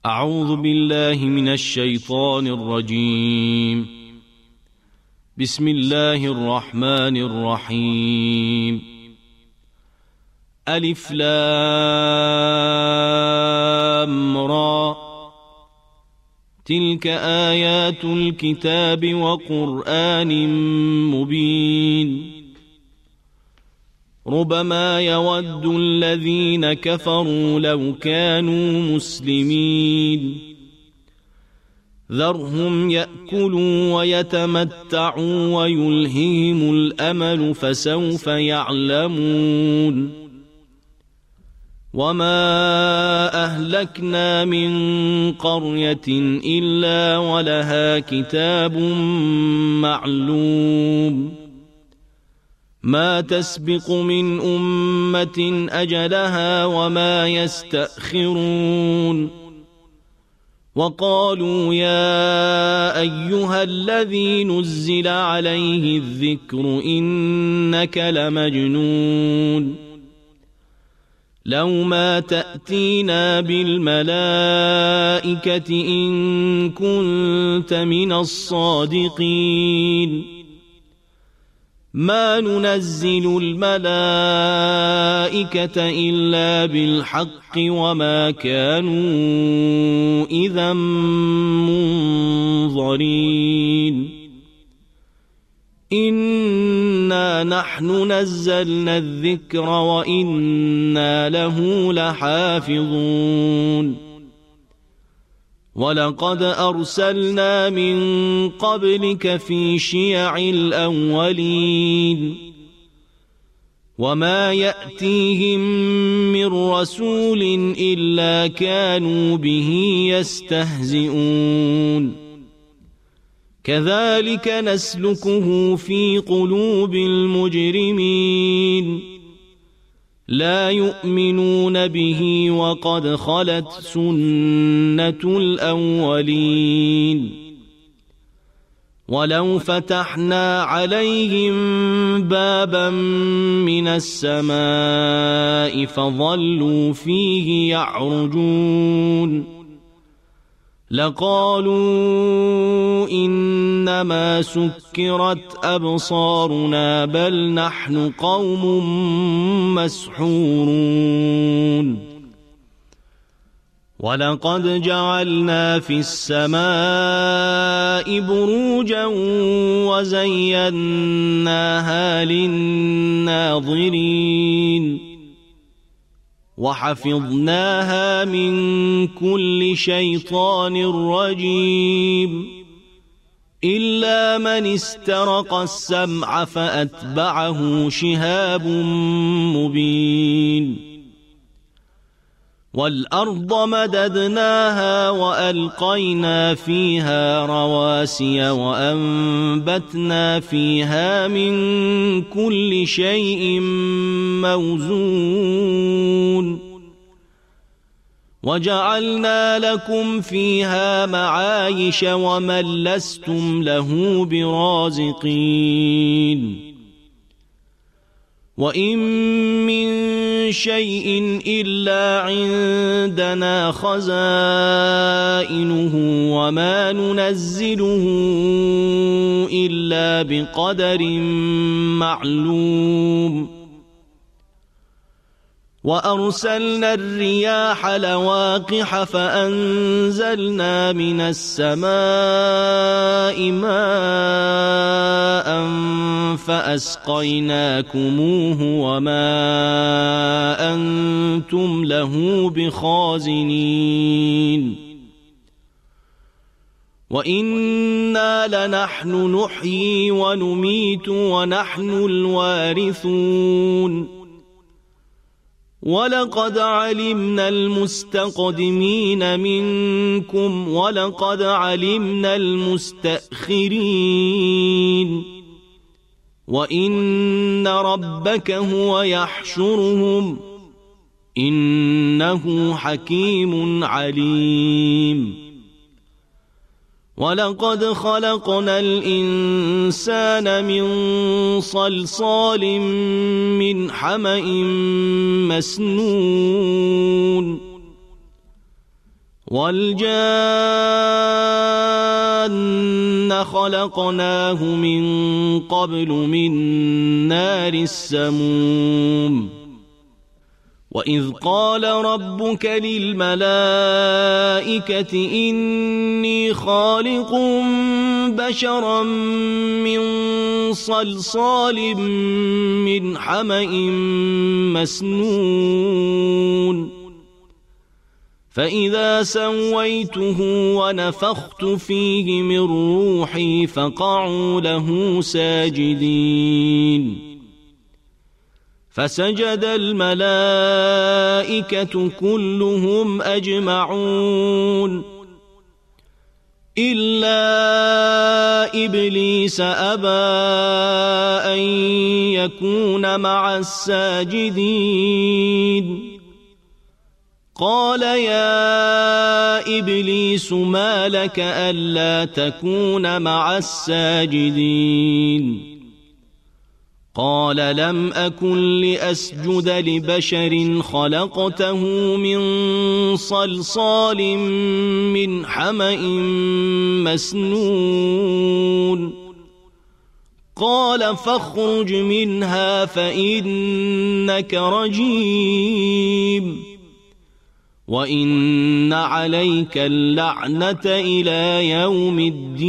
أعوذ بالله من الشيطان الرجيم. بسم الله الرحمن الرحيم. ألف لام را، تلك آيات الكتاب وقرآن مبين. ربما يود الذين كفروا لو كانوا مسلمين. ذرهم يأكلوا ويتمتعوا ويلههم الأمل فسوف يعلمون. وما أهلكنا من قرية إلا ولها كتاب معلوم. ما تسبق من أمة أجلها وما يستأخرون. وقالوا يا أيها الذي نزل عليه الذكر إنك لمجنون. لو ما تأتينا بالملائكة إن كنت من الصادقين. ما ننزل الملائكة إلا بالحق وما كانوا إذا منظرين. إنا نحن نزلنا الذكر وإنا له لحافظون. ولقد أرسلنا من قبلك في شيع الأولين. وما يأتيهم من رسول إلا كانوا به يستهزئون. كذلك نسلكه في قلوب المجرمين. لا يؤمنون به وقد خلت سنة الأولين. ولو فتحنا عليهم بابا من السماء فظلوا فيه يعرجون لقالوا إنما سكرت أبصارنا بل نحن قوم مسحورون. ولقد جعلنا في السماء بروجا وزيناها للناظرين. وحفظناها من كل شيطان رجيم إلا من استرق السمع فأتبعه شهاب مبين. والأرض مددناها وألقينا فيها رواسي وأنبتنا فيها من كل شيء موزون. وجعلنا لكم فيها معايش ومن لستم له برازقين. وإن من شيء إلا عندنا خزائنه وما ننزله إلا بقدر معلوم. وأرسلنا الرياح لواقح فأنزلنا من السماء ماء فأسقيناكموه وما أنتم له بخازنين. وإنا لنحن نحيي ونميت ونحن الوارثون. ولقد علمنا المستقدمين منكم ولقد علمنا المستأخرين. وإن ربك هو يحشرهم إنه حكيم عليم. ولقد خلقنا الإنسان من صلصال من حمأ مسنون والجان خلقناه من قبل من نار السموم وإذ قال ربك للملائكة إني خالق بشرا من صلصال من حمأ مسنون فإذا سويته ونفخت فيه من روحي فقعوا له ساجدين فسجد الملائكة كلهم أجمعون إلا إبليس أبى أن يكون مع الساجدين قال يا إبليس ما لك ألا تكون مع الساجدين قال لم أكن لأسجد لبشر خلقته من صلصال من حمأ مسنون قال فاخرج منها فإنك رجيم وإن عليك اللعنة إلى يوم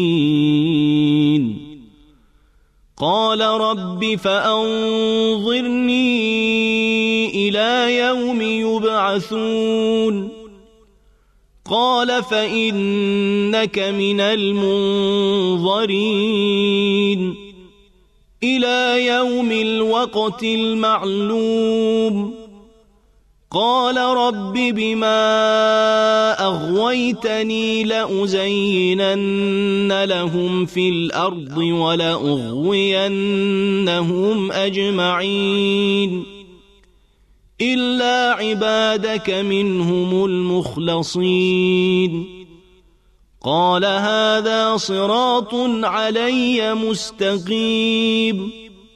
الدين قال رب فأنظرني إلى يوم يبعثون قال فإنك من المنظرين إلى يوم الوقت المعلوم قال رب بما أغويتني لأزينن لهم في الأرض ولأغوينهم أجمعين إلا عبادك منهم المخلصين قال هذا صراط علي مستقيم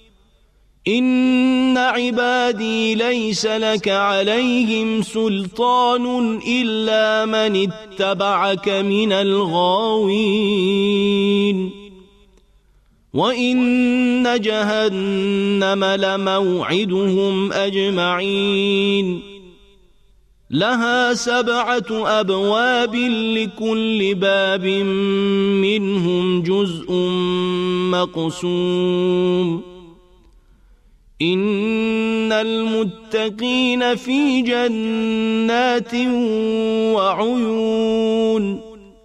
إن عبادي ليس لك عليهم سلطان إلا من اتبعك من الغاوين وإن جهنم لموعدهم أجمعين لها 7 أبواب لكل باب منهم جزء مقسوم إن المتقين في جنات وعيون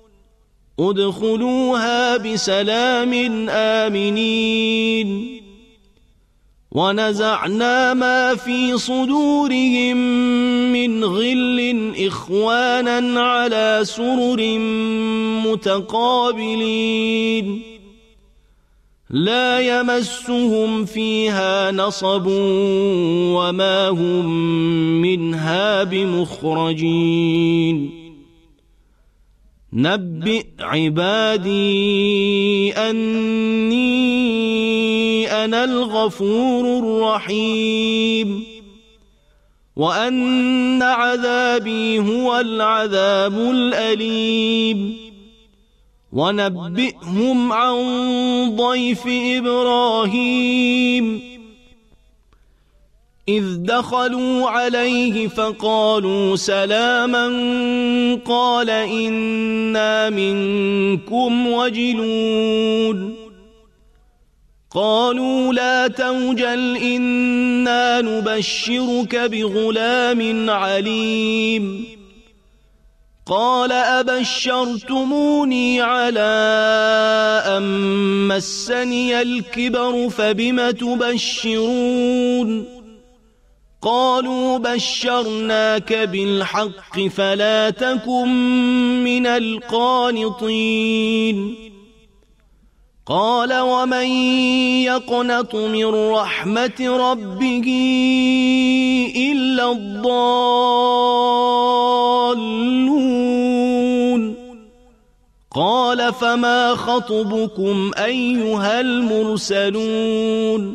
ادخلوها بسلام آمنين ونزعنا ما في صدورهم من غل إخوانا على سرر متقابلين لا يمسهم فيها نصب وما هم منها بمخرجين نبئ عبادي أني أنا الغفور الرحيم وأن عذابي هو العذاب الأليم ونبئهم عن ضيف إبراهيم إذ دخلوا عليه فقالوا سلاما قال إنا منكم وجلون قالوا لا توجل إنا نبشرك بغلام عليم قال أبشرتموني على أن مسني الكبر فبم تبشرون قالوا بشرناك بالحق فلا تكن من القانطين قال ومن يقنط من رحمة ربه إلا الضالون قال فما خطبكم أيها المرسلون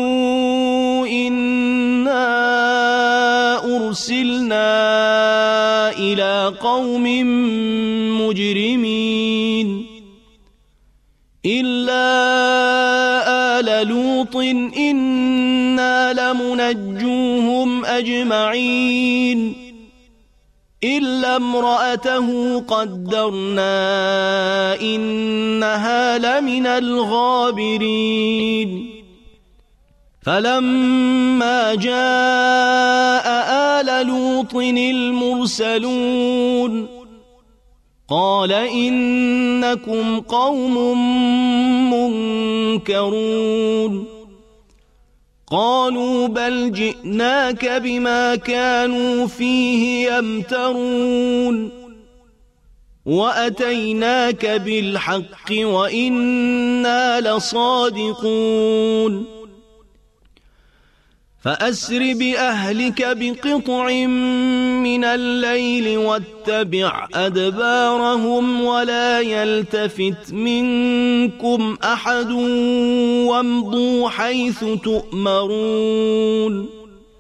قالوا إنا أرسلنا إلى قوم مجرمين إلا آل لوط إنا لمنجوهم أجمعين إلا امرأته قدرنا إنها لمن الغابرين فلما جاء آل لوط المرسلون قال إنكم قوم منكرون قالوا بل جئناك بما كانوا فيه يمترون وأتيناك بالحق وإنا لصادقون فأسر بأهلك بقطع من الليل واتبع أدبارهم ولا يلتفت منكم أحد وامضوا حيث تؤمرون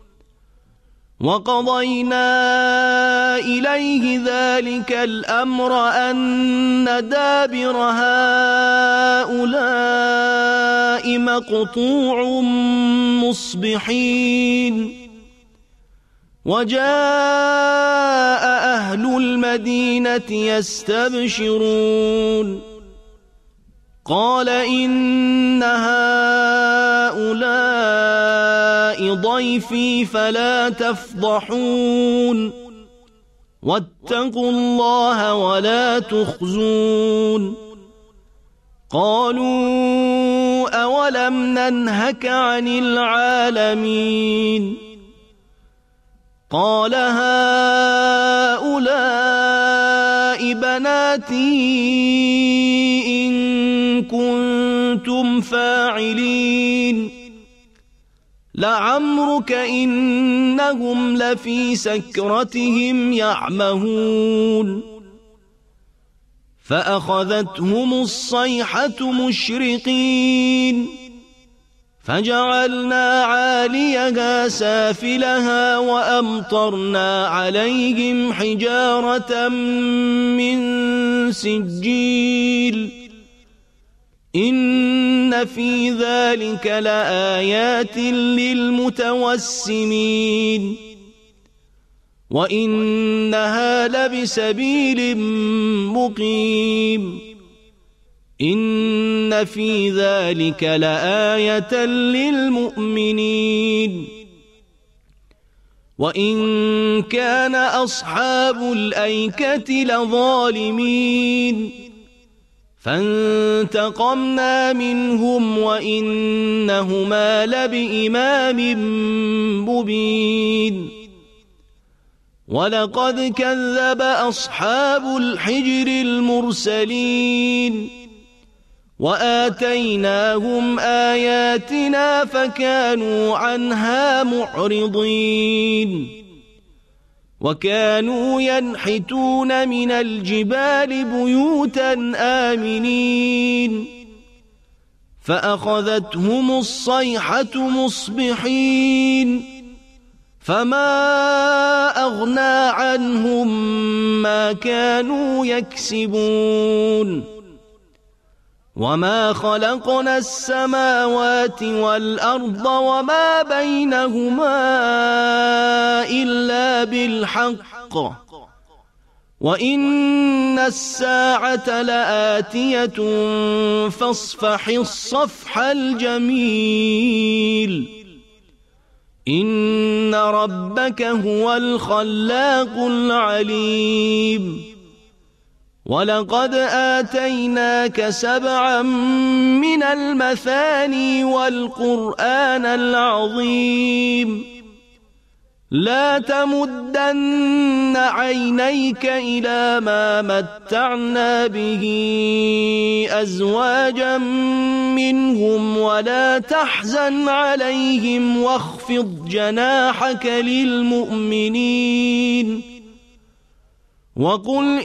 وقضينا إليه ذلك الأمر أن دابر هؤلاء مقطوع مصبحين وجاء أهل المدينة يستبشرون قال إن هؤلاء ضيفي فلا تفضحون واتقوا الله ولا تخزون قالوا أولم ننهك عن العالمين قال هؤلاء بناتي إن كنتم فاعلين لعمرك إنهم لفي سكرتهم يعمهون فأخذتهم الصيحة مشرقين فجعلنا عاليها سافلها وأمطرنا عليهم حجارة من سجيل إن في ذلك لآيات للمتوسمين وإنها لبسبيل مقيم إن في ذلك لآية للمؤمنين وإن كان أصحاب الأيكة لظالمين فانتقمنا منهم وإنهما لبإمام مبين ولقد كذب أصحاب الحجر المرسلين وآتيناهم آياتنا فكانوا عنها معرضين وكانوا ينحتون من الجبال بيوتا آمنين فأخذتهم الصيحة مصبحين فما أغنى عنهم ما كانوا يكسبون وما خلقنا السماوات والأرض وما بينهما إلا بالحق وإن الساعة لآتية فاصفح الصفح الجميل إن ربك هو الخلاق العليم ولقد آتيناك 7 من المثاني والقرآن العظيم لا تمدن عينيك إلى ما متعنا به أزواجا منهم ولا تحزن عليهم واخفض جناحك للمؤمنين وقل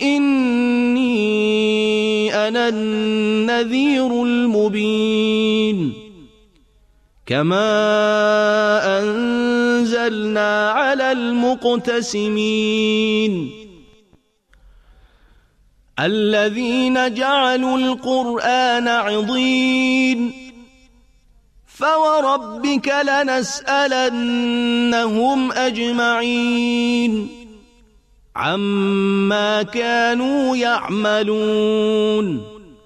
إني أنا النذير المبين كما أنزلنا على المقتسمين الذين جعلوا القرآن عضين فوربك لنسألنهم أجمعين عما كانوا يعملون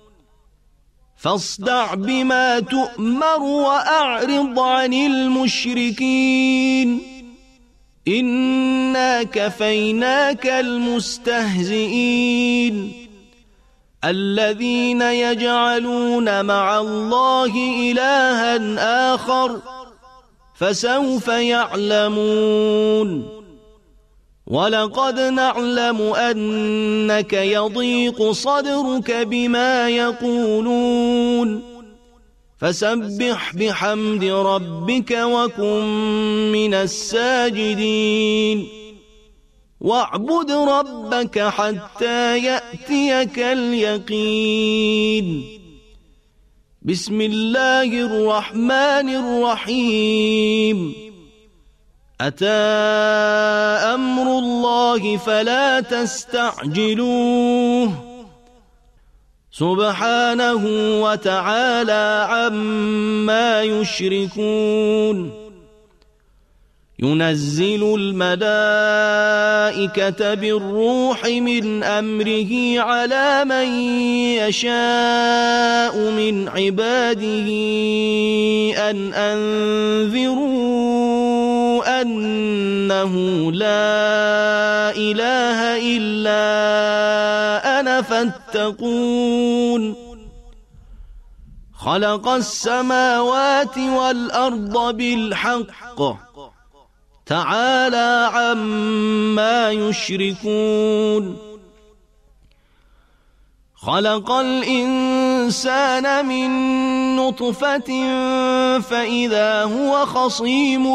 فاصدع بما تؤمر وأعرض عن المشركين إنا كفيناك المستهزئين الذين يجعلون مع الله إلها آخر فسوف يعلمون ولقد نعلم أنك يضيق صدرك بما يقولون فسبح بحمد ربك وكن من الساجدين واعبد ربك حتى يأتيك اليقين بسم الله الرحمن الرحيم أتى أمر الله فلا تستعجلوه سبحانه وتعالى عما يشركون ينزل الملائكة بالروح من أمره على من يشاء من عباده أن أنذروا أنه لا إله إلا أنا فاتقون خلق السماوات والأرض بالحق تعالى عما يشركون خلق الإنسان من نطفة فإذا هو خصيم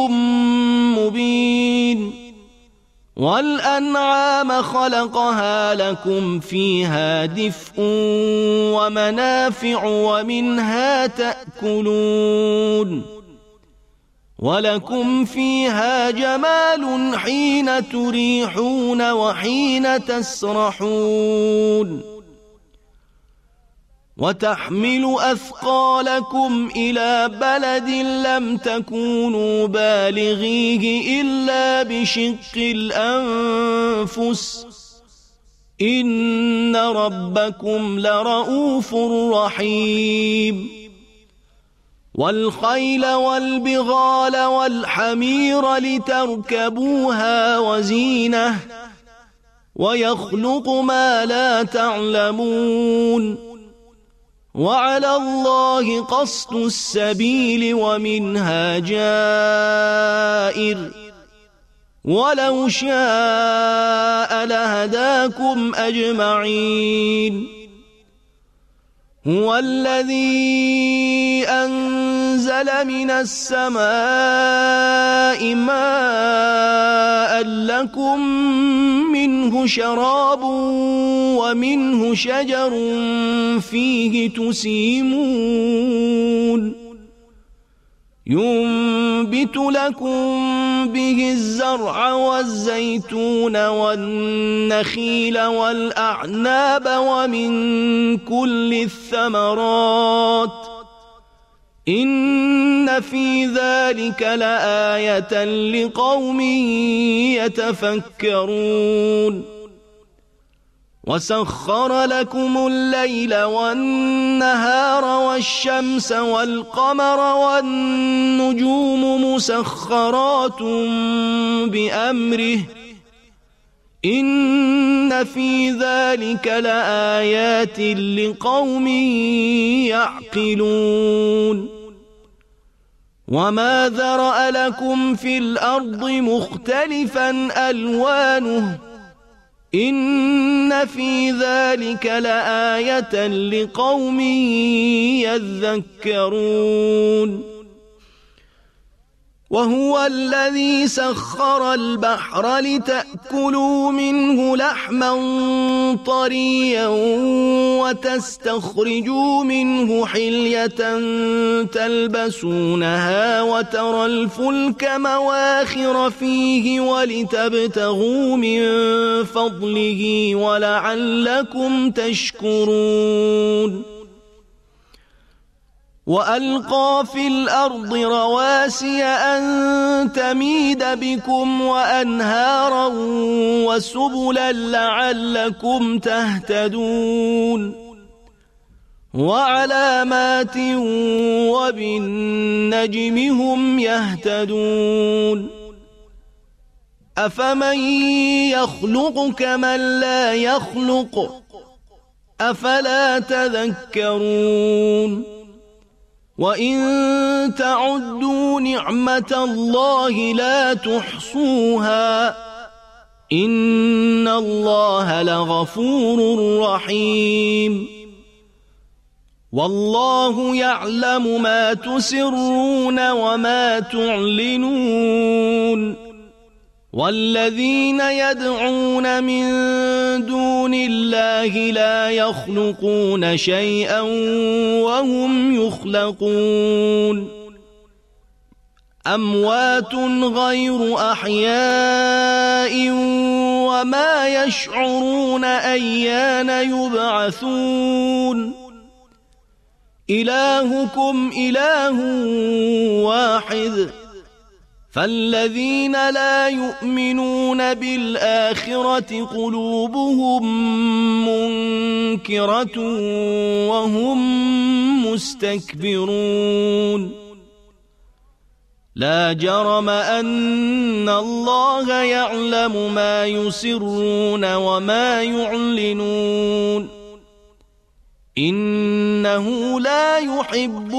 مبين والأنعام خلقها لكم فيها دفء ومنافع ومنها تأكلون ولكم فيها جمال حين تريحون وحين تسرحون وتحمل أثقالكم إلى بلد لم تكونوا بالغيه إلا بشق الأنفس إن ربكم لرؤوف رحيم والخيل والبغال والحمير لتركبوها وزينة ويخلق ما لا تعلمون وعلى الله قصد السبيل ومنها جائر ولو شاء لهداكم أجمعين هو الذي أنزل من السماء ماء لكم منه شراب ومنه شجر فيه تسيمون ينبت لكم به الزرع والزيتون والنخيل والأعناب ومن كل الثمرات إن في ذلك لآية لقوم يتفكرون وسخر لكم الليل والنهار والشمس والقمر والنجوم مسخرات بأمره إن في ذلك لآيات لقوم يعقلون وما ذرأ لكم في الأرض مختلفا ألوانه إن في ذلك لآية لقوم يذكرون وهو الذي سخر البحر لتأكلوا منه لحما طريا وتستخرجوا منه حلية تلبسونها وترى الفلك مواخر فيه ولتبتغوا من فضله ولعلكم تشكرون وألقى في الأرض رواسي أن تميد بكم وأنهارا وسبلا لعلكم تهتدون وعلامات وبالنجم هم يهتدون أفمن يخلق كمن لا يخلق أفلا تذكرون وإن تعدوا نعمة الله لا تحصوها إن الله لغفور رحيم والله يعلم ما تسرون وما تعلنون والذين يدعون من دون الله لا يخلقون شيئا وهم يخلقون أموات غير أحياء وما يشعرون أيان يبعثون إلهكم إله واحد فالذين لا يؤمنون بالآخرة قلوبهم منكرة وهم مستكبرون لا جرم أن الله يعلم ما يسرون وما يعلنون إنه لا يحب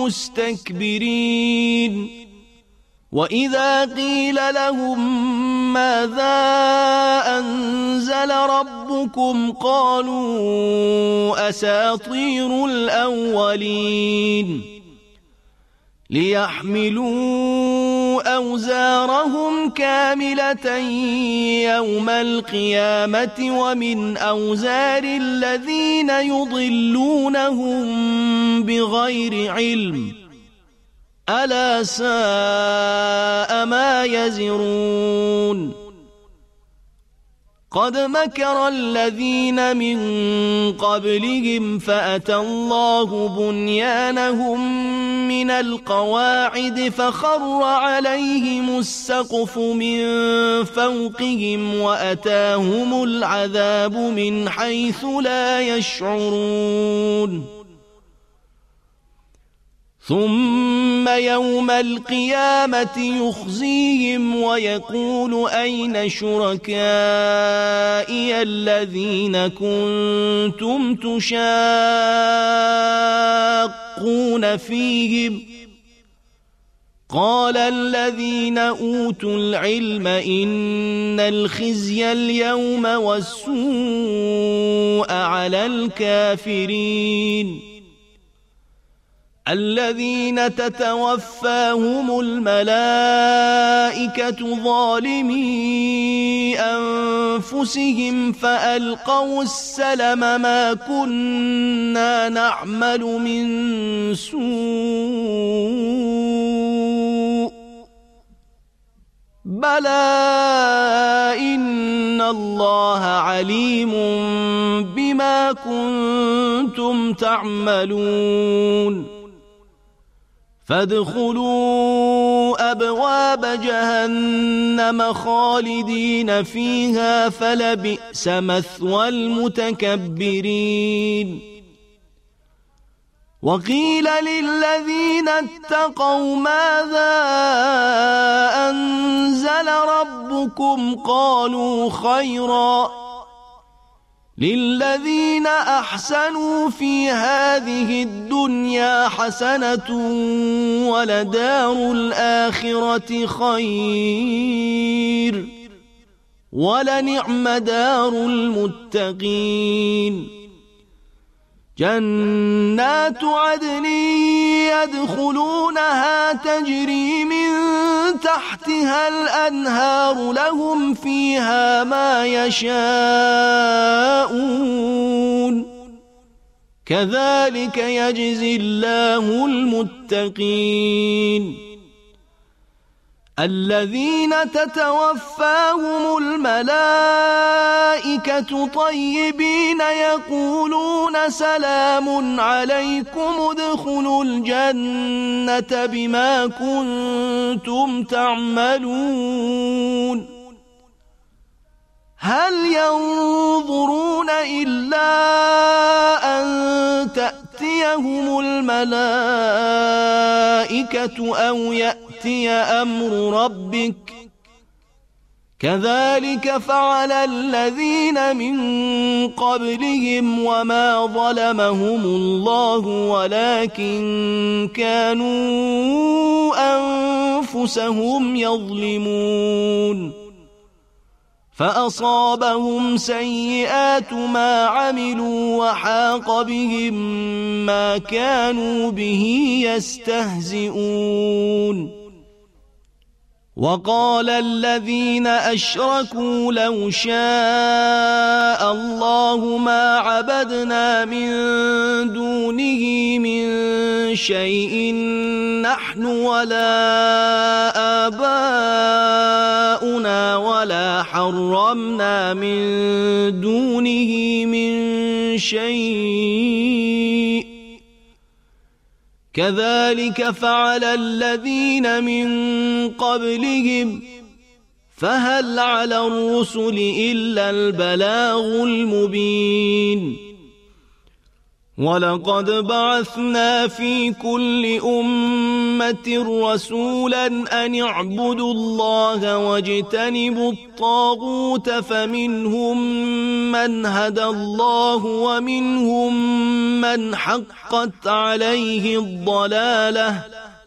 المستكبرين وإذا قيل لهم ماذا أنزل ربكم قالوا أساطير الأولين ليحملوا أوزارهم كاملة يوم القيامة ومن أوزار الذين يضلونهم بغير علم ألا ساء ما يزرون قد مكر الذين من قبلهم فأتى الله بنيانهم من القواعد فخر عليهم السقف من فوقهم وأتاهم العذاب من حيث لا يشعرون ثم يوم القيامة يخزيهم ويقول أين شركائي الذين كنتم تشاقون فيهم قال الذين أوتوا العلم إن الخزي اليوم والسوء على الكافرين الذين تتوفاهم الملائكة ظالمي أنفسهم فألقوا السلم ما كنا نعمل من سوء بلى إن الله عليم بما كنتم تعملون فادخلوا أبواب جهنم خالدين فيها فلبئس مثوى المتكبرين وقيل للذين اتقوا ماذا أنزل ربكم قالوا خيرا للذين أحسنوا في هذه الدنيا حسنة ولدار الآخرة خير ولنعم دار المتقين جنات عدن يدخلونها تجري من تحتها الأنهار لهم فيها ما يشاءون كذلك يجزي الله المتقين الذين تتوفاهم الملائكة طيبين يقولون سلام عليكم ادخلوا الجنة بما كنتم تعملون هل ينظرون إلا أن تأتيهم الملائكة أو يأتي أمر ربك كذلك فعل الذين من قبلهم وما ظلمهم الله ولكن كانوا أنفسهم يظلمون فأصابهم سيئات ما عملوا وحاق بهم ما كانوا به يستهزئون وقال الذين أشركوا لو شاء الله ما عبدنا من دونه من شيء نحن ولا آباؤنا ولا حرمنا من دونه من شيء كذلك فعل الذين من قبلهم فهل على الرسل إلا البلاغ المبين ولقد بعثنا في كل أمة رسولا أن اعبدوا الله واجتنبوا الطاغوت فمنهم من هدى الله ومنهم من حقت عليه الضلالة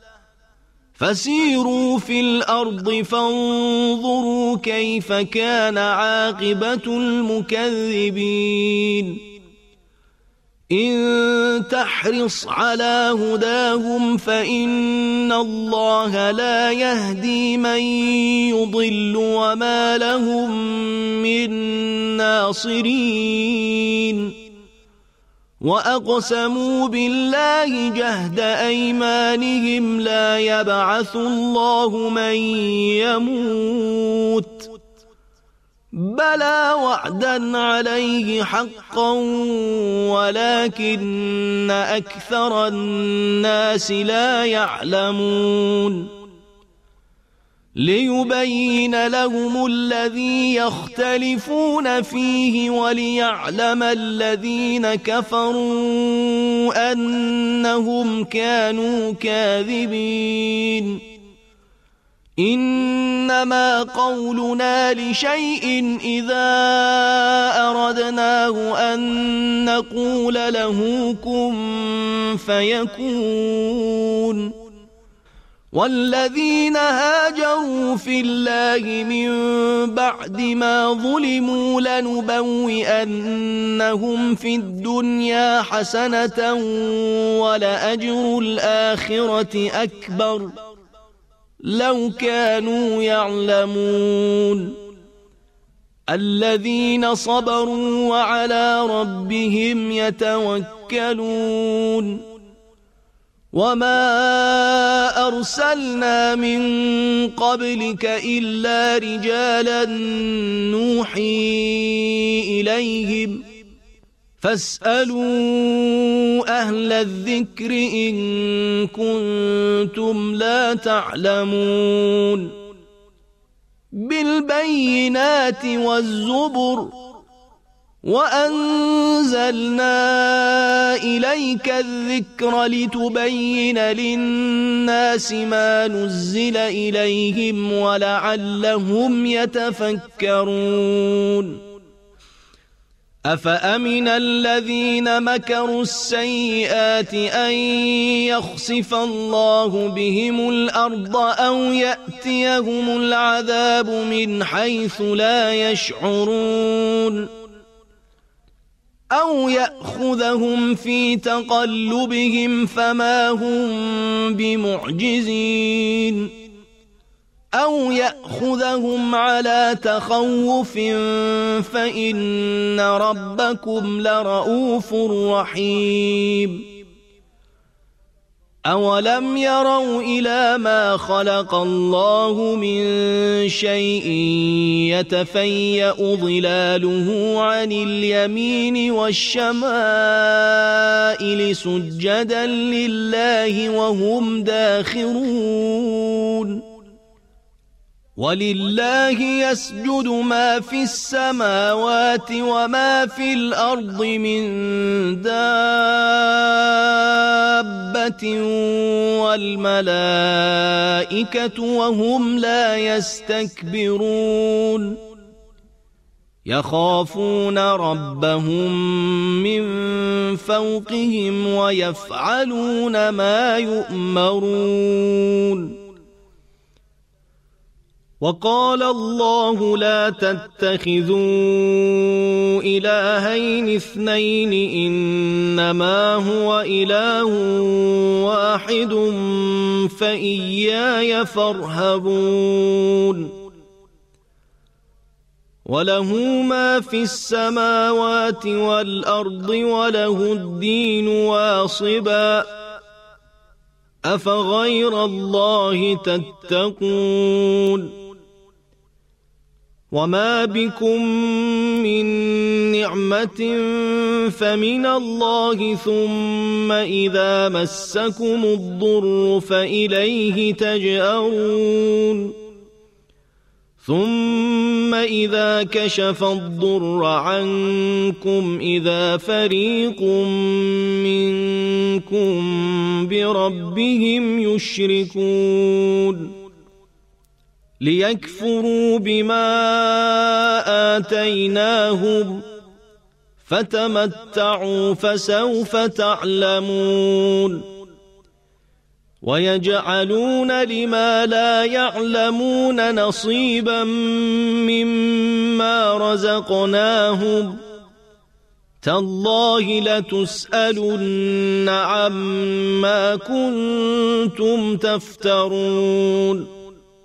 فسيروا في الأرض فانظروا كيف كان عاقبة المكذبين إن تحرص على هداهم فإن الله لا يهدي من يضل وما لهم من ناصرين وأقسموا بالله جهد أيمانهم لا يبعث الله من يموت بلى وعدا عليه حقا ولكن أكثر الناس لا يعلمون ليبين لهم الذي يختلفون فيه وليعلم الذين كفروا أنهم كانوا كاذبين إنما قولنا لشيء إذا أردناه أن نقول له كن فيكون والذين هاجروا في الله من بعد ما ظلموا لنبوئنهم في الدنيا حسنة ولأجر الآخرة أكبر لو كانوا يعلمون الذين صبروا وعلى ربهم يتوكلون وما أرسلنا من قبلك إلا رجالا نوحي إليهم فاسألوا أهل الذكر إن كنتم لا تعلمون بالبينات والزبر وأنزلنا إليك الذكر لتبين للناس ما نزل إليهم ولعلهم يتفكرون أفأمن الذين مكروا السيئات أن يخسف الله بهم الأرض أو يأتيهم العذاب من حيث لا يشعرون أو يأخذهم في تقلبهم فما هم بمعجزين أو يأخذهم على تخوف فإن ربكم لرؤوف رحيم أولم يروا إلى ما خلق الله من شيء يتفيأ ظلاله عن اليمين والشمائل سجدا لله وهم داخرون ولله يسجد ما في السماوات وما في الأرض من دابة والملائكة وهم لا يستكبرون يخافون ربهم من فوقهم ويفعلون ما يؤمرون وقال الله لا تتخذوا إلهين اثنين إنما هو إله واحد فإياي فارهبون وله ما في السماوات والأرض وله الدين واصبا أفغير الله تتقون وما بكم من نعمة فمن الله ثم إذا مسكم الضر فإليه تجأرون ثم إذا كشف الضر عنكم إذا فريق منكم بربهم يشركون ليكفروا بما آتيناهم فتمتعوا فسوف تعلمون ويجعلون لما لا يعلمون نصيبا مما رزقناهم تالله لتسألن عما كنتم تفترون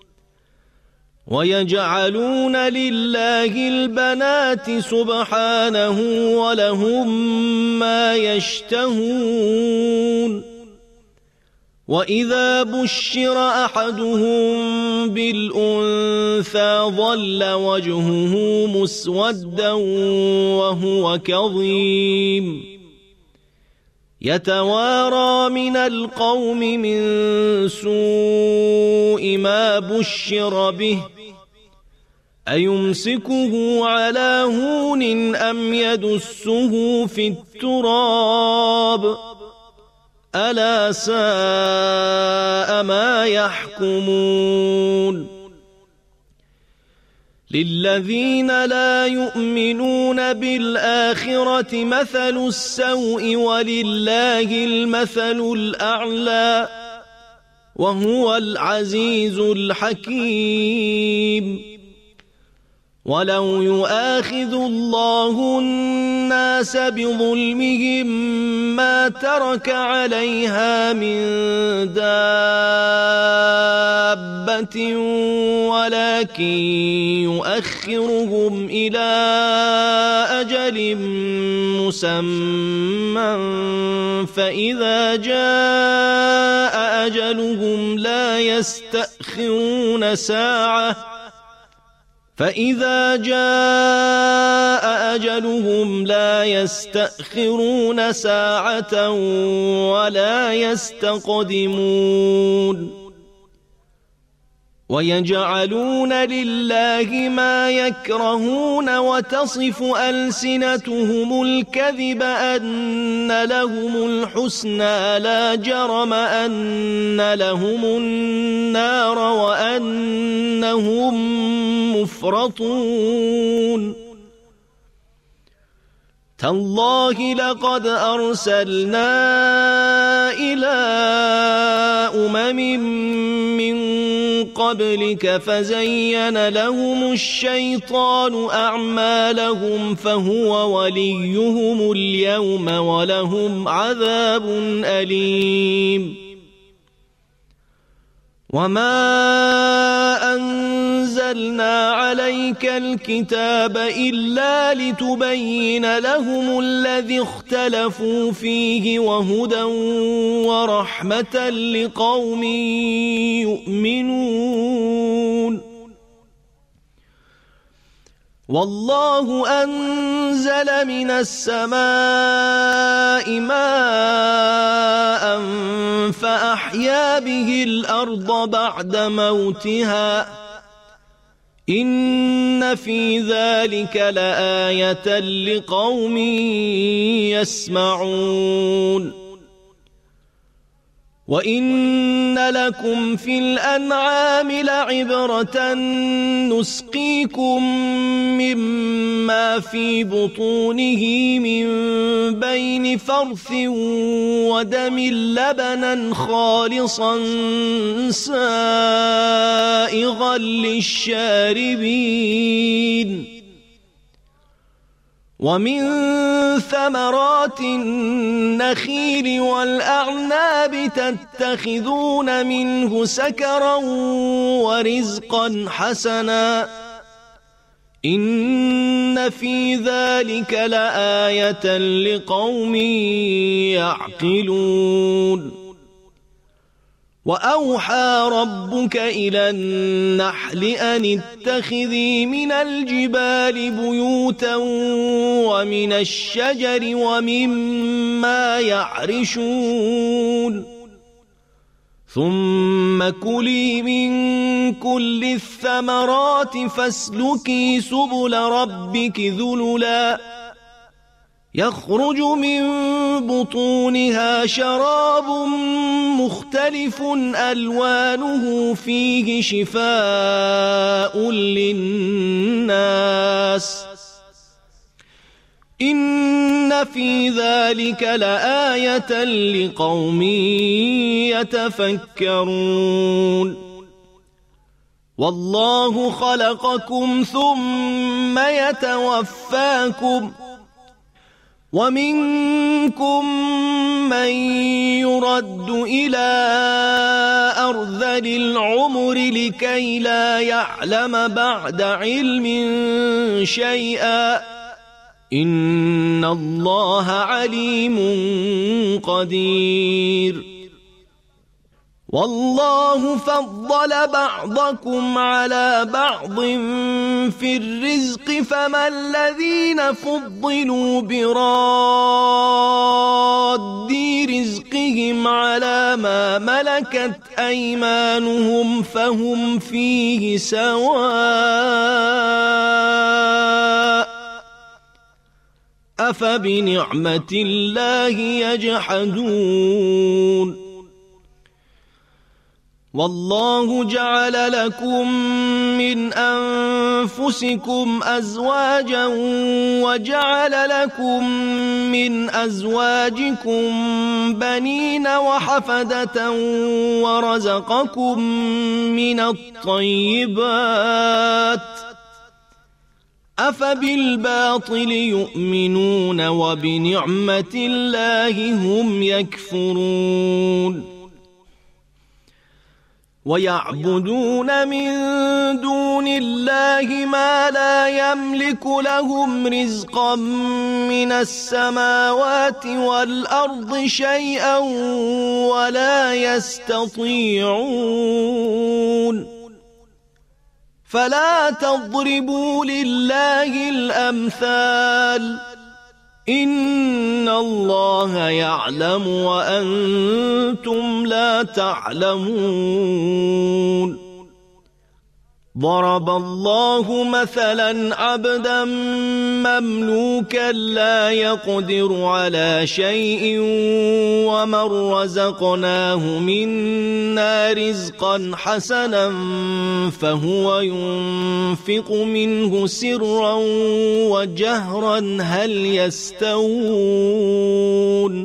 ويجعلون لله البنات سبحانه ولهم ما يشتهون وإذا بشر أحدهم بالأنثى ظل وجهه مسودا وهو كظيم يتوارى من القوم من سوء ما بشر به أيمسكه على هون أم يدسه في التراب ألا ساء ما يحكمون للذين لا يؤمنون بالآخرة مثل السوء ولله المثل الأعلى وهو العزيز الحكيم ولو يؤاخذ الله الناس بظلمهم ما ترك عليها من دابة ولكن يؤخرهم إلى أجل مسمى فإذا جاء أجلهم لا يستأخرون ساعة فإذا جاء أجلهم لا يستأخرون ساعة ولا يستقدمون ويجعلون لله ما يكرهون وتصف ألسنتهم الكذب أن لهم الحسنى لا جرم أن لهم النار وأنهم مفرطون تالله لقد أرسلنا إلى من قبلك فزين لهم الشيطان أعمالهم فهو وليهم اليوم ولهم عذاب أليم وما أنزلنا عليك الكتاب إلا لتبين لهم الذي اختلفوا فيه وهدى ورحمة لقوم يؤمنون والله أنزل من السماء ماء فأحيا به الأرض بعد موتها إن في ذلك لآية لقوم يسمعون وإن لكم في الأنعام لعبرة نسقيكم مما في بطونه من بين فرث ودم لبنا خالصا سائغا للشاربين ومن ثمرات النخيل والأعناب تتخذون منه سكرا ورزقا حسنا إن في ذلك لآية لقوم يعقلون وأوحى ربك إلى النحل أن اتخذي من الجبال بيوتا ومن الشجر ومما يعرشون ثم كلي من كل الثمرات فاسلكي سبل ربك ذللا يخرج من بطونها شراب مختلف ألوانه فيه شفاء للناس إن في ذلك لآية لقوم يتفكرون والله خلقكم ثم يتوفاكم ومنكم من يرد إلى أرذل العمر لكي لا يعلم بعد علم شيئا إن الله عليم قدير والله فضل بعضكم على بعض في الرزق فما الذين فضلوا براد رزقهم على ما ملكت أيمانهم فهم فيه سواء أفبنعمة الله يجحدون والله جعل لكم من أنفسكم أزواجا وجعل لكم من أزواجكم بنين وحفدة ورزقكم من الطيبات أفبالباطل يؤمنون وبنعمة الله هم يكفرون ويعبدون من دون الله ما لا يملك لهم رزقا من السماوات والأرض شيئا ولا يستطيعون فلا تضربوا لله الأمثال إن الله يعلم وأنتم لا تعلمون ضرب الله مثلا عبدا مملوكا لا يقدر على شيء ومن رزقناه منا رزقا حسنا فهو ينفق منه سرا وجهرا هل يستوون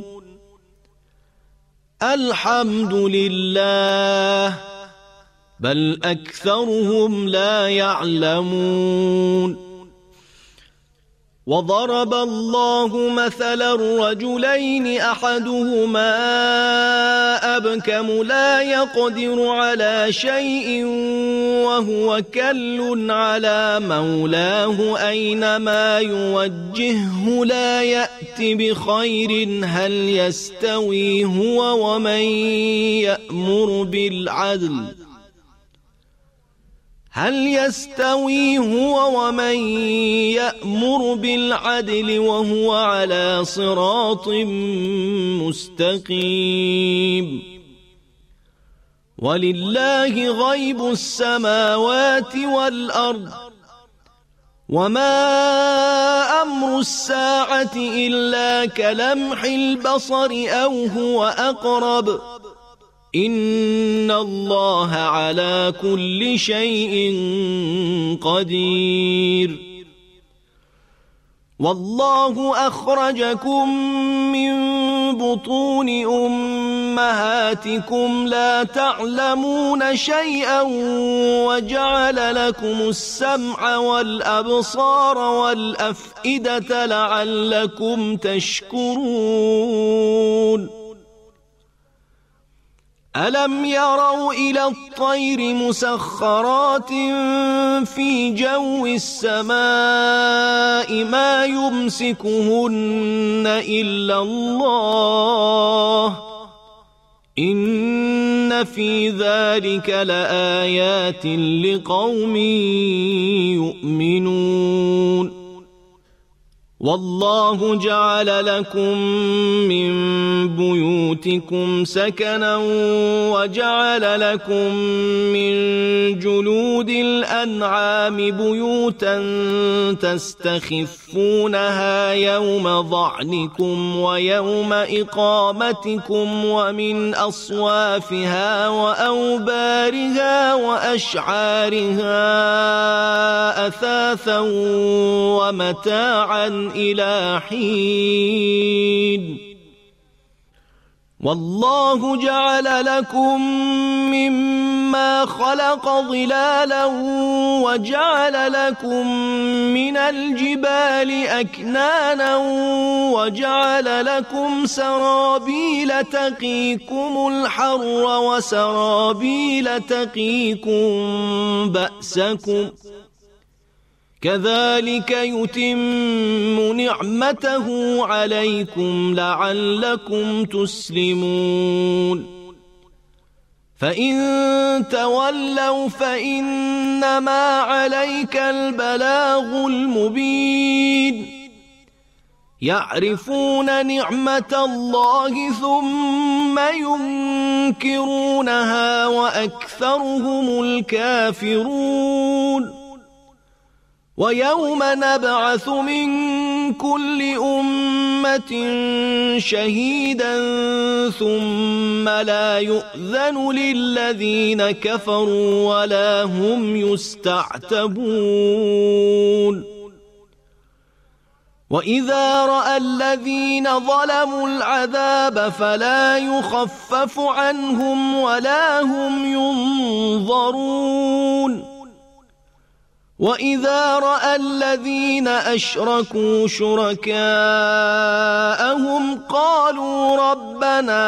الحمد لله بل أكثرهم لا يعلمون وضرب الله مثلا رجلين أحدهما أبكم لا يقدر على شيء وهو كل على مولاه أينما يوجهه لا يأت بخير هل يستوي هو ومن يأمر بالعدل وهو على صراط مستقيم ولله غيب السماوات والأرض وما أمر الساعة إلا كلمح البصر أو هو أقرب إن الله على كل شيء قدير والله أخرجكم من بطون أمهاتكم لا تعلمون شيئا وجعل لكم السمع والأبصار والأفئدة لعلكم تشكرون ألم يروا إلى الطير مسخرات في جو السماء ما يمسكهن إلا الله إن في ذلك لآيات لقوم يؤمنون والله جعل لكم من بيوتكم سكنا وجعل لكم من جلود الأنعام بيوتا تستخفونها يوم ظعنكم ويوم إقامتكم ومن أصوافها وأوبارها وأشعارها أثاثا ومتاعا إلى حين والله جعل لكم مما خلق ظلالا وجعل لكم من الجبال أكنانا وجعل لكم سرابيل تقيكم الحر وسرابيل تقيكم بأسكم كذلك يتم نعمته عليكم لعلكم تسلمون فإن تولوا فإنما عليك البلاغ المبين يعرفون نعمة الله ثم ينكرونها وأكثرهم الكافرون ويوم نبعث من كل أمة شهيدا ثم لا يؤذن للذين كفروا ولا هم يستعتبون وإذا رأى الذين ظلموا العذاب فلا يخفف عنهم ولا هم ينظرون وإذا رأى الذين أشركوا شركاءهم قالوا ربنا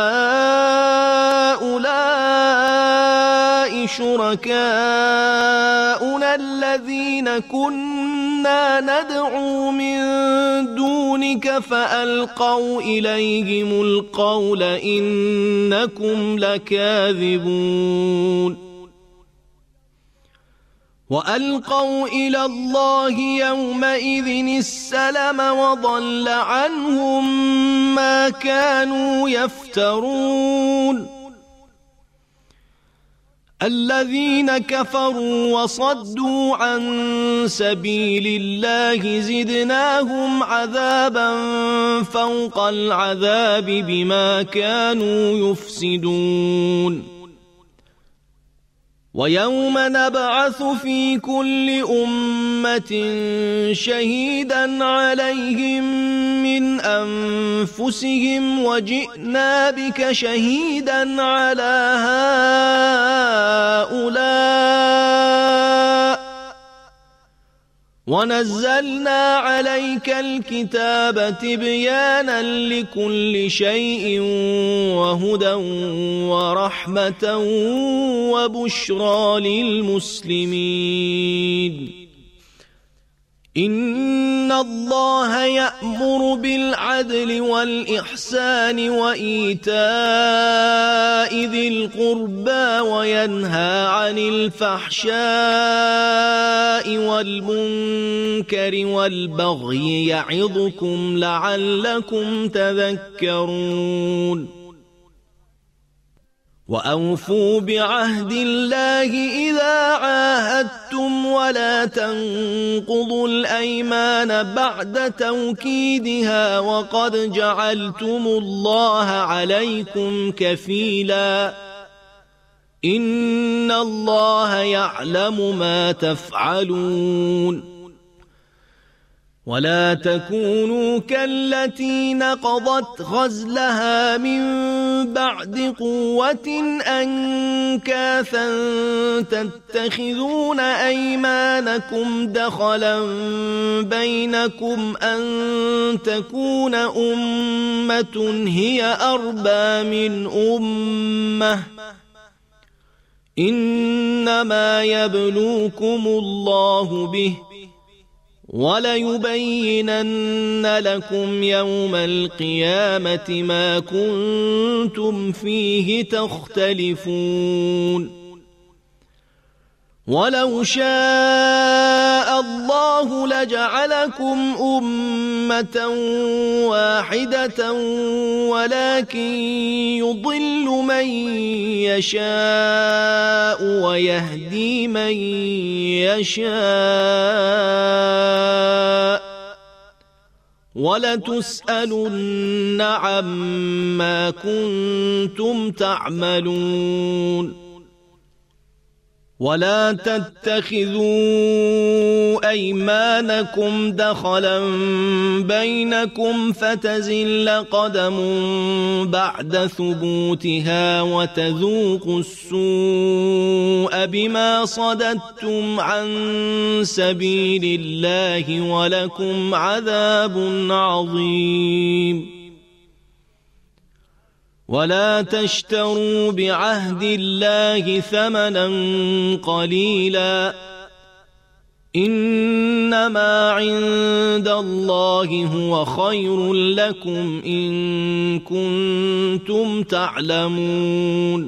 هؤلاء شركاؤنا الذين كنا ندعو من دونك فألقوا إليهم القول إنكم لكاذبون وألقوا إلى الله يومئذ السلم وضل عنهم ما كانوا يفترون الذين كفروا وصدوا عن سبيل الله زدناهم عذابا فوق العذاب بما كانوا يفسدون ويوم نبعث في كل أمة شهيدا عليهم من أنفسهم وجئنا بك شهيدا على ونزلنا عليك الكتاب تبيانا لكل شيء وهدى ورحمة وبشرى للمسلمين إن الله يأمر بالعدل والإحسان وإيتاء ذي القربى وينهى عن الفحشاء والمنكر والبغي يعظكم لعلكم تذكرون وأوفوا بعهد الله إذا عاهدتم ولا تنقضوا الأيمان بعد توكيدها وقد جعلتم الله عليكم كفيلا إن الله يعلم ما تفعلون ولا تكونوا كالتي نقضت غزلها من بعد قوة أنكاثا تتخذون أيمانكم دخلا بينكم أن تكون أمة هي أربى من أمة إنما يبلوكم الله به وليبينن لكم يوم القيامة ما كنتم فيه تختلفون ولو شاء الله لجعلكم أمة واحدة ولكن يضل من يشاء ويهدي من يشاء ولتسألن عما كنتم تعملون ولا تتخذوا أيمانكم دخلا بينكم فتزل قدم بعد ثبوتها وتذوقوا السوء بما صددتم عن سبيل الله ولكم عذاب عظيم ولا تشتروا بعهد الله ثمنا قليلا إنما عند الله هو خير لكم إن كنتم تعلمون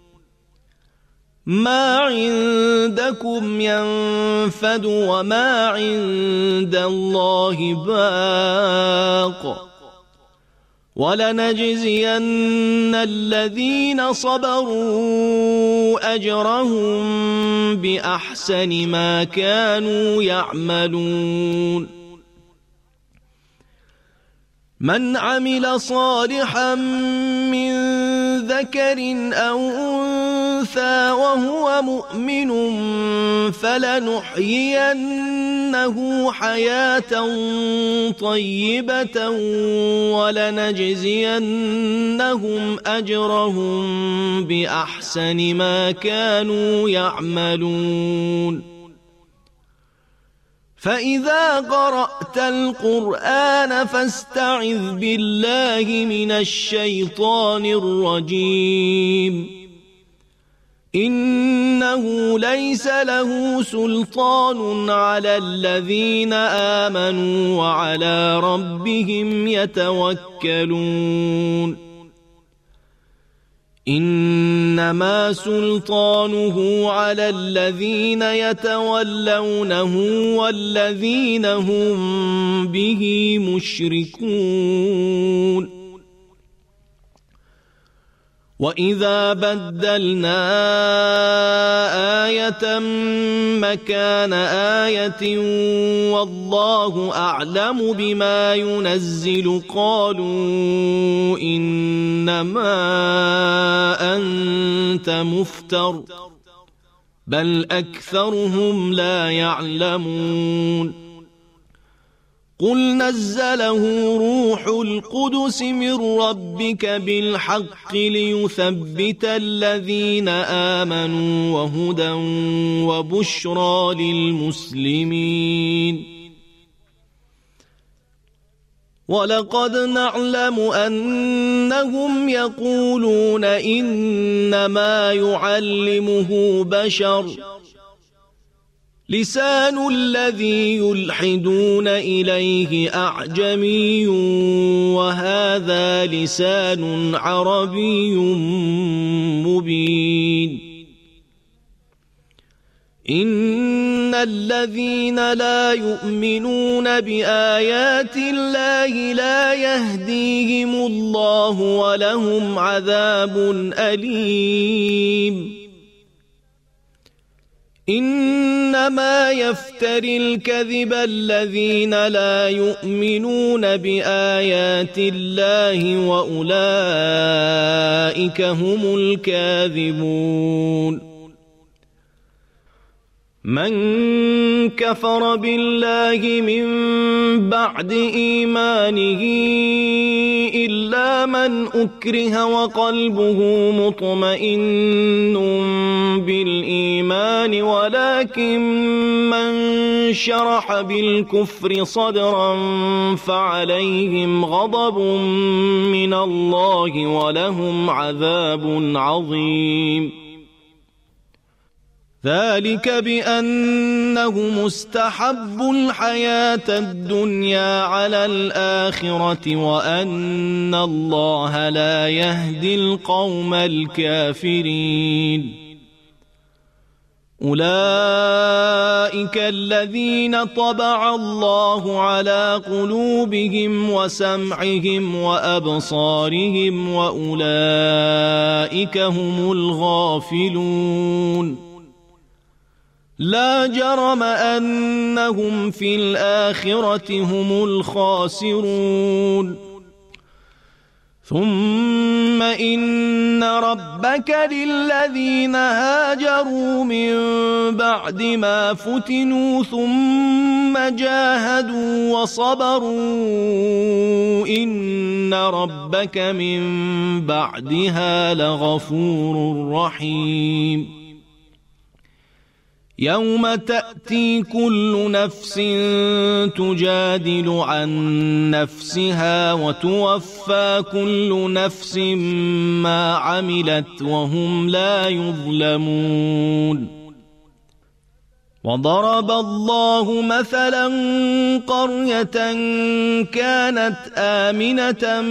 ما عندكم ينفد وما عند الله باق ولنجزين الذين صبروا أجرهم بأحسن ما كانوا يعملون من عمل صالحا من ذكر أو أنثى وهو مؤمن فلنحيينه حياة طيبة ولنجزينهم أجرهم بأحسن ما كانوا يعملون فإذا قرأت القرآن فاستعذ بالله من الشيطان الرجيم إنه ليس له سلطان على الذين آمنوا وعلى ربهم يتوكلون إنما سلطانه على الذين يتولونه والذين هم به مشركون وإذا بدلنا آية مكان آية والله أعلم بما ينزل قالوا إنما أنت مفتر بل أكثرهم لا يعلمون قل نزله روح القدس من ربك بالحق ليثبت الذين آمنوا وهدى وبشرى للمسلمين ولقد نعلم أنهم يقولون إنما يعلمه بشر لسان الذي يلحدون إليه أعجمي وهذا لسان عربي مبين إن الذين لا يؤمنون بآيات الله لا يهديهم الله ولهم عذاب أليم إنما يفتري الكذب الذين لا يؤمنون بآيات الله وأولئك هم الكاذبون من كفر بالله من بعد إيمانه إلا من أكره وقلبه مطمئن بالإيمان ولكن من شرح بالكفر صدرا فعليهم غضب من الله ولهم عذاب عظيم ذلك بأنه مستحب الحياة الدنيا على الآخرة وأن الله لا يهدي القوم الكافرين أولئك الذين طبع الله على قلوبهم وسمعهم وأبصارهم وأولئك هم الغافلون لا جرم أنهم في الآخرة هم الخاسرون ثم إن ربك للذين هاجروا من بعد ما فتنوا ثم جاهدوا وصبروا إن ربك من بعدها لغفور رحيم يوم تأتي كل نفس تجادل عن نفسها وتوفى كل نفس ما عملت وهم لا يظلمون وضرب الله مثلا قرية كانت آمنة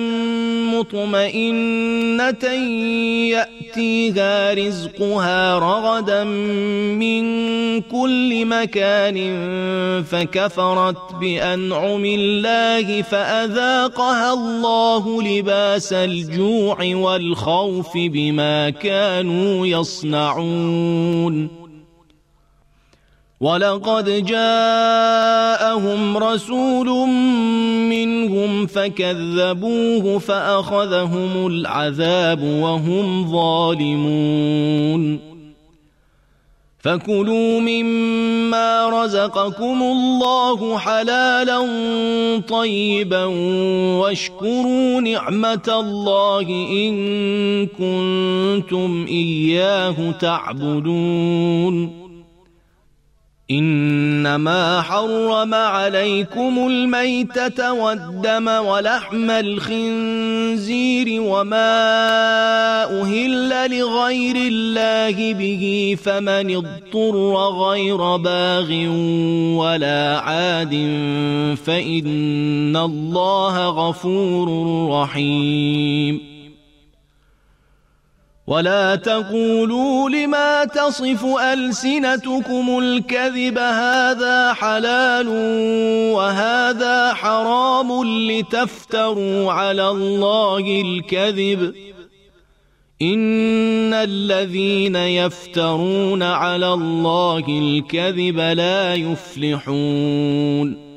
مطمئنة يأتيها رزقها رغدا من كل مكان فكفرت بأنعم الله فأذاقها الله لباس الجوع والخوف بما كانوا يصنعون ولقد جاءهم رسول منهم فكذبوه فأخذهم العذاب وهم ظالمون فكلوا مما رزقكم الله حلالا طيبا واشكروا نعمة الله إن كنتم إياه تعبدون إنما حرم عليكم الميتة والدم ولحم الخنزير وما أهل لغير الله به فمن اضطر غير باغ ولا عاد فإن الله غفور رحيم ولا تقولوا لما تصف ألسنتكم الكذب هذا حلال وهذا حرام لتفتروا على الله الكذب إن الذين يفترون على الله الكذب لا يفلحون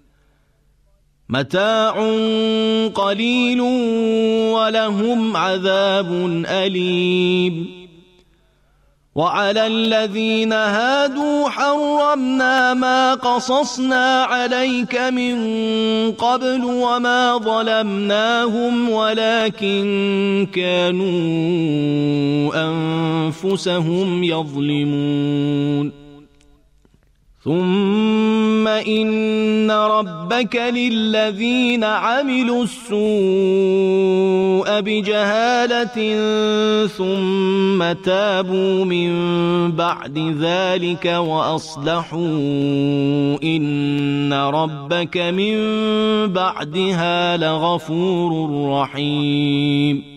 متاع قليل ولهم عذاب أليم وعلى الذين هادوا حرمنا ما قصصنا عليك من قبل وما ظلمناهم ولكن كانوا أنفسهم يظلمون ثم إن ربك للذين عملوا السوء بجهالة ثم تابوا من بعد ذلك وأصلحوا إن ربك من بعدها لغفور رحيم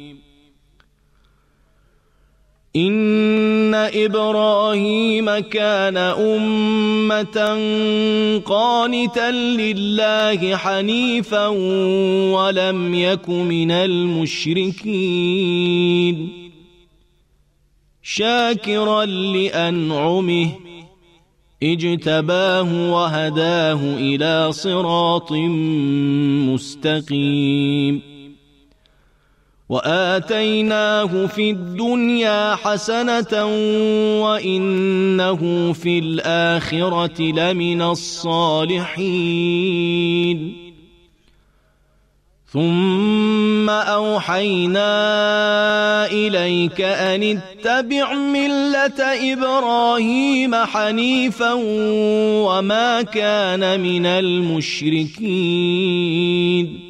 إن إبراهيم كان أمة قانتا لله حنيفا ولم يك من المشركين شاكرا لأنعمه اجتباه وهداه إلى صراط مستقيم وآتيناه في الدنيا حسنة وإنه في الآخرة لمن الصالحين ثم أوحينا إليك أن اتبع ملة إبراهيم حنيفا وما كان من المشركين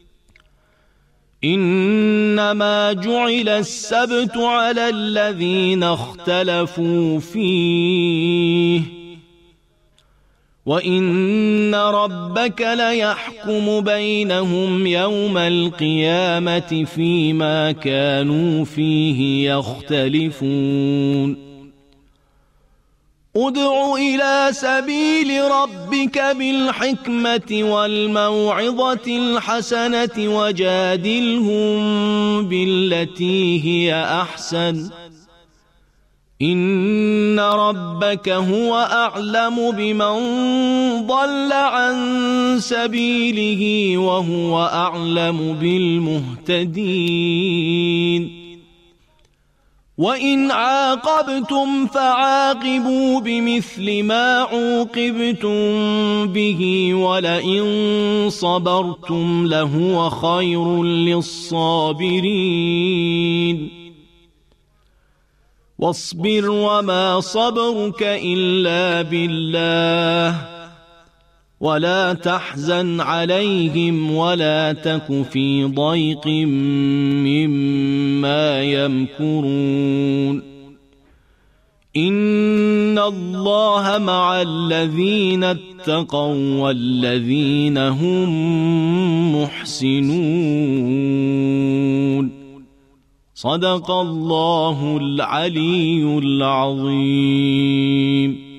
إنما جعل السبت على الذين اختلفوا فيه وإن ربك ليحكم بينهم يوم القيامة فيما كانوا فيه يختلفون ادع إلى سبيل ربك بالحكمة والموعظة الحسنة وجادلهم بالتي هي أحسن إن ربك هو أعلم بمن ضل عن سبيله وهو أعلم بالمهتدين وإن عاقبتم فعاقبوا بمثل ما عوقبتم به ولئن صبرتم لهو خير للصابرين واصبر وما صبرك إلا بالله ولا تحزن عليهم ولا تك في ضيق مما يمكرون إن الله مع الذين اتقوا والذين هم محسنون صدق الله العلي العظيم.